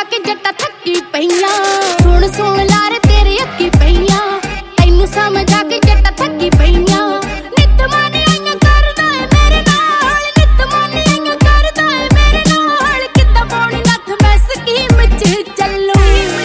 के जट्टा थकी पईयां सुन सुन लारे तेरे अक्की पईयां तैनू समझा के जट्टा थकी पईयां नित मानी आईयां करदा है मेरे नाल नित मानी आईयां करदा है मेरे नाल किद्दां पाउणी नत्थ मैं स्कीम च चलूं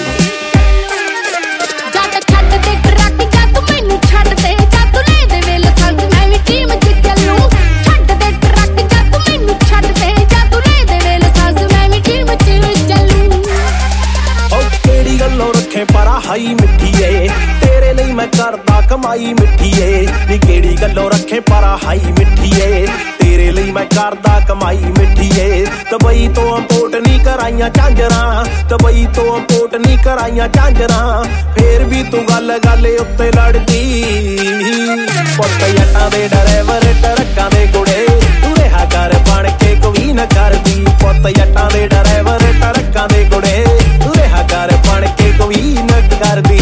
जद छड्ड दे ट्रक जा तू मैनू छड्ड दे जा तू ले दे वे लाइसेंस मैं भी टीम च चलूं छड्ड दे ट्रक जा तू मैनू छड्ड दे जा तू ले दे वे लाइसेंस मैं भी टीम च चलूं ओ केड़ी गल्लों रखे परा हाई मिठीए तेरे लिए मैं करदा कमाई मिठीए नी केड़ी गल्लों रखे परा हाई मिठीए तेरे लिए मैं करदा कमाई मिठीए दुबई तो इंपोर्ट नहीं कराइयां झांजरा दुबई तो इंपोर्ट नहीं कराइयां झांजरा फिर भी तू गल गल उत्ते लड़दी पुत्त जट्टां दे ड्राइवर ट्रक्कां दे कुड़े तू रहा कर बन के कोई न करदी पुत्त जट्टां दे ड्राइवर ट्रक्कां दे कुड़े तू रहा कर बन के कोई न करदी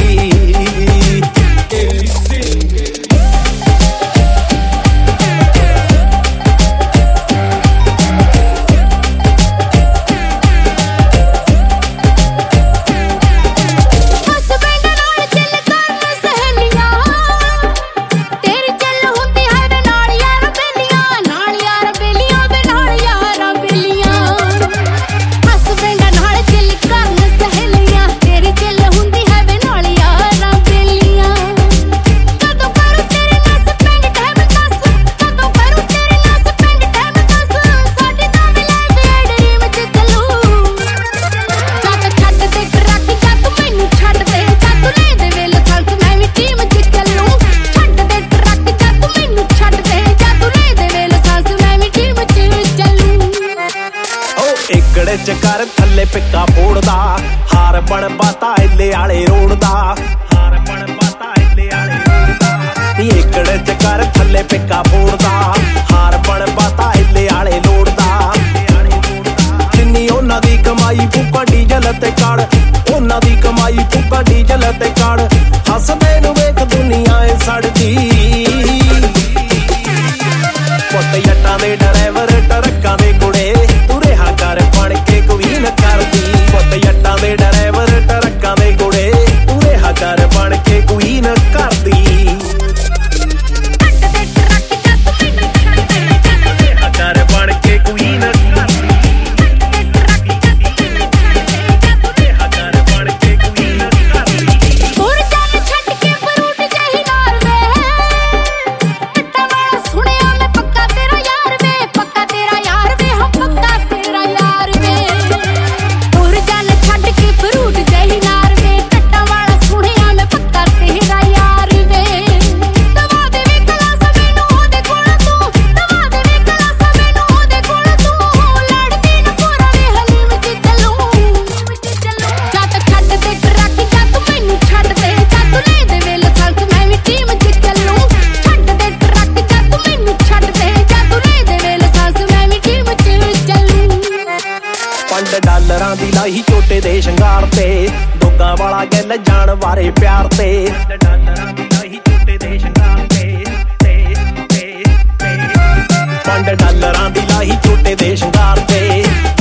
कर थले पिक्का फोड़दा हार बन पाता इले आले रोड़दा हार बन पाता इले आले रोड़दा एकड़ च कर थले पिक्का फोड़दा हार बन पाता इले आले लोड़दा जिन्नी ओना दी कमाई फूका डीजल ते कड़ ओना दी कमाई फूका डीजल ते कड़ हसदे नू वेख दुनिया ए सड़दी पुत्त जट्टां दे ड्राइवर ट्रक्कां दे कुड़े तू रहा कर बन के कोई न करदी पुत्त जट्टां दे ड्राइवर ट्रक्कां दे कुड़े तू रहा कर बन के कोई न करदी कर बन के कोई न ਡਾਲਰਾਂ ਦੀ ਲਾਹੀ ਝੋਟੇ ਦੇ ਸ਼ਿੰਗਾਰ ਤੇ ਦੋਗਾ ਵਾਲਾ ਗੱਲ ਜਾਣ ਬਾਰੇ ਪਿਆਰ ਤੇ ਡਾਲਰਾਂ ਦੀ ਲਾਹੀ ਝੋਟੇ ਦੇ ਸ਼ਿੰਗਾਰ ਤੇ $5 ਦੀ ਲਾਹੀ ਝੋਟੇ ਦੇ ਸ਼ਿੰਗਾਰ ਤੇ